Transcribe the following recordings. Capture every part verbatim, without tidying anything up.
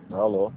Alô?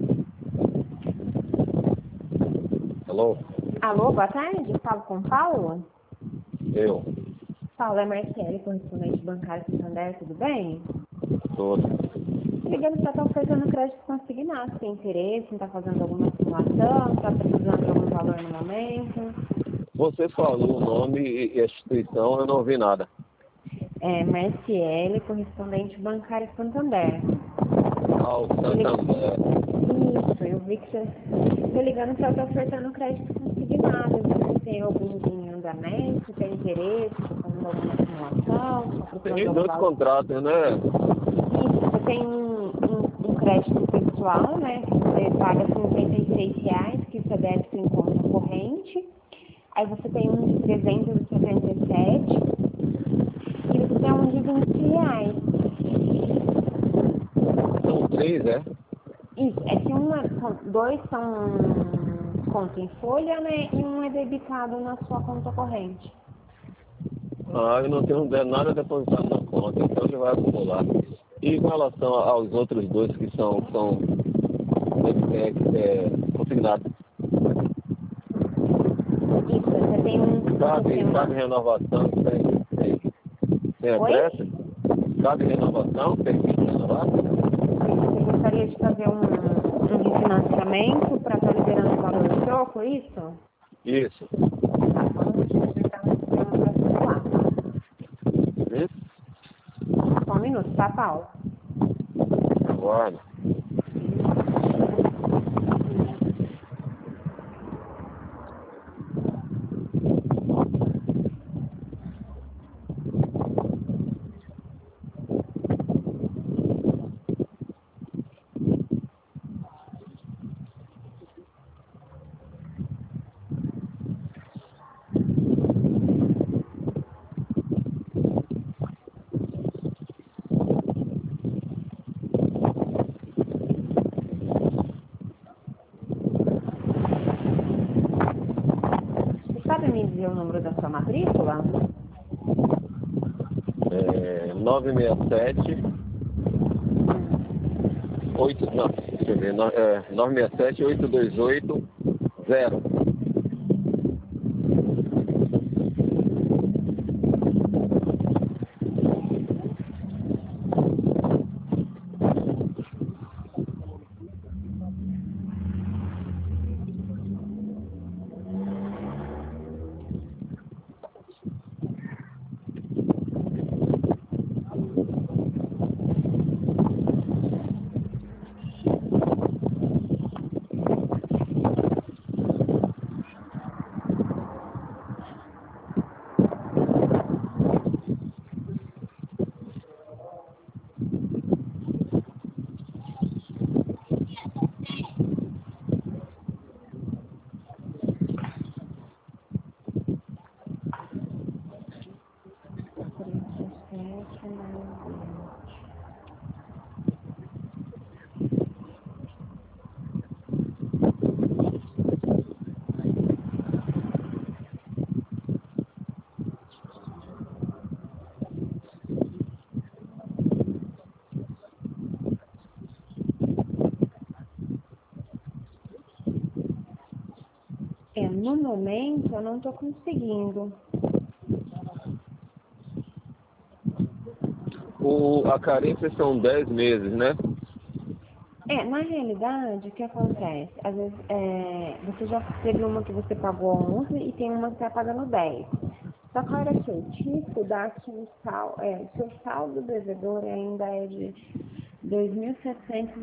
Alô? Alô, boa tarde. Falo com Paulo? Eu? Paulo, é Marcele, correspondente bancário Santander, tudo bem? Todo. Ligando para estar ofertando crédito consignado. Tem interesse em estar fazendo alguma simulação? Está precisando de algum valor no momento? Você falou o nome e a instituição, eu não ouvi nada. É Marciele, correspondente bancário Santander. Ao Santander. Isso, eu vi que você está ligando para estar ofertando crédito consignado. Você tem algum em andamento? Tem interesse? Está fazendo alguma simulação? Está procurando Tem algum dois valor? contratos, né? Isso, você tem um, um, um crédito pessoal, né? Que você paga cinquenta e seis reais, que isso é débito em conta corrente. Aí você tem um de trezentos e setenta e sete e você tem um de vinte reais. São três, é? Isso, é que uma, são, dois são conta em folha, né? E um é debitado na sua conta corrente. Ah, eu não tenho nada depositado na conta, então ele vai acumular. E com relação aos outros dois que são, são é, é, consignados, Isso, você tem um que você cabe, tem uma... cabe renovação, tem, tem, tem Oi? acréscimo? Cabe renovação, permite renovar? Você gostaria de fazer um, um refinanciamento para estar liberando o valor do troco, isso? Isso. Tá, só um minutinho, então, para simular, tá? Isso? Só um minuto, tá, Paulo? Aguarda. Você sabe me dizer o número da sua matrícula? É, nove seis sete, oito, não, deixa eu ver, no- é, nove seis sete, oito dois oito, zero. É, no momento eu não estou conseguindo. O, a carência são dez meses, né? É, na realidade, o que acontece? Às vezes, é, você já teve uma que você pagou onze e tem uma que está pagando dez. Só que a hora que eu tico, dá que o sal, é, o seu saldo devedor ainda é de dois mil setecentos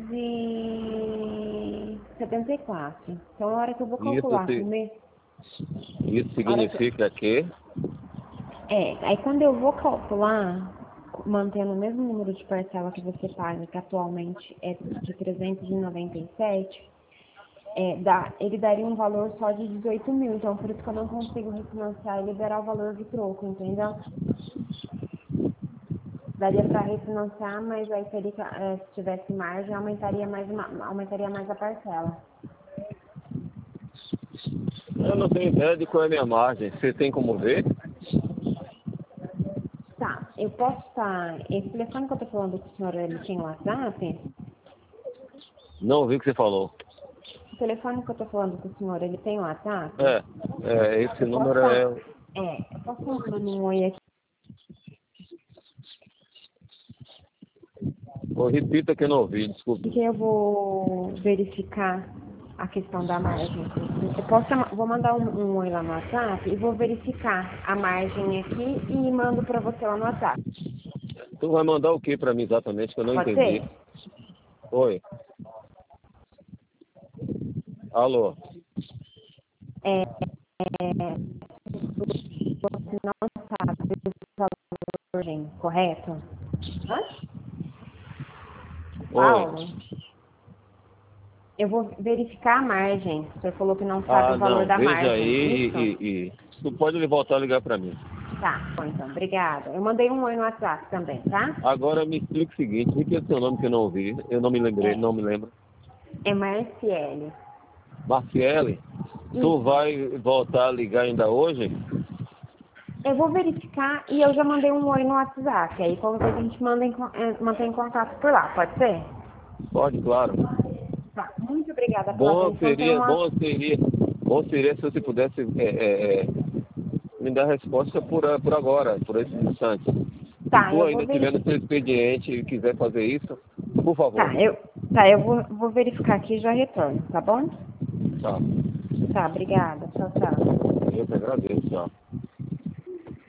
e setenta e quatro. Então, a hora que eu vou Isso, calcular, se- primeiro, isso a hora que, significa que é, aí quando eu vou calcular, mantendo o mesmo número de parcela que você paga, que atualmente é de trezentos e noventa e sete, é, dá, ele daria um valor só de dezoito mil. Então, por isso que eu não consigo refinanciar e liberar o valor do troco, entendeu? Daria para refinanciar, mas aí teria que, é, se tivesse margem, aumentaria mais, uma, aumentaria mais a parcela. eu não tenho ideia de qual é a minha margem. Você tem como ver? Tá, eu posso estar... Esse telefone que eu tô falando com o senhor, ele tinha um WhatsApp? Não ouvi o que você falou. O telefone que eu tô falando com o senhor, ele tem WhatsApp? É, é esse Eu número posso, é... é, eu posso mandar um oi aqui. Oh, repita que eu não ouvi, desculpa. Porque eu vou verificar a questão da margem. Eu posso, vou mandar um, um oi lá no WhatsApp e vou verificar a margem aqui e mando para você lá no WhatsApp. Tu vai mandar o que pra mim exatamente, que eu não Pode entendi? ser? Oi. Alô? É, é, você não sabe o valor, correto? Hã? Oi. Paulo, eu vou verificar a margem. O senhor falou que não sabe Ah, o valor não, da veja aí margem, e, isso? e, e... Tu pode voltar a ligar pra mim. Tá, bom então, obrigada. Eu mandei um oi no WhatsApp também, tá? Agora me explica o seguinte, repita seu nome que eu não ouvi, eu não me lembrei, É, não me lembro. é Marciele. Marciele, tu Isso. vai voltar a ligar ainda hoje? Eu vou verificar e eu já mandei um oi no WhatsApp. Aí qualquer coisa a gente manda em, con- eh, mantém contato por lá, pode ser? Pode, claro. Tá, muito obrigada pela Bom atenção. Tenha seria, uma... bom seria, bom seria se você pudesse é, é, é, me dar resposta por, a- por agora, por esse instante. Se Tá, tu eu vou ainda estiver no verificar. seu expediente e quiser fazer isso, por favor. Tá, eu, tá, eu vou, vou verificar aqui e já retorno, tá bom? Tá. Tá, obrigada. Tchau, tchau. Eu te agradeço, tchau.